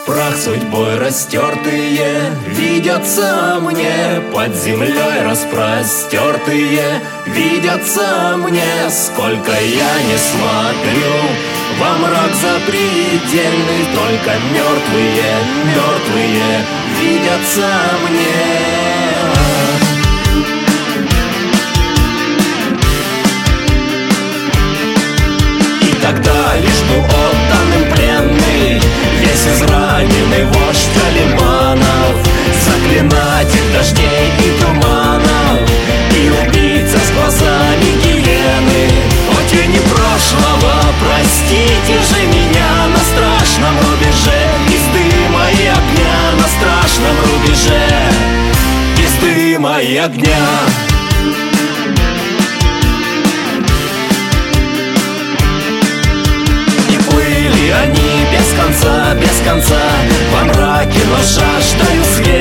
Прах судьбой растертые видятся мне, под землей распростертые видятся мне. Сколько я не смотрю во мрак запредельный, только мертвые, мертвые видятся мне. И тогда лишь был отданным пленный, весь израненный вождь Калиманов, заклинатель дождей и туманов, и убийца с глазами гиены. О тени прошлого, простите же меня, на страшном рубеже из дыма и огня, на страшном рубеже из дыма и огня. Они без конца во мраке, но жаждаю света.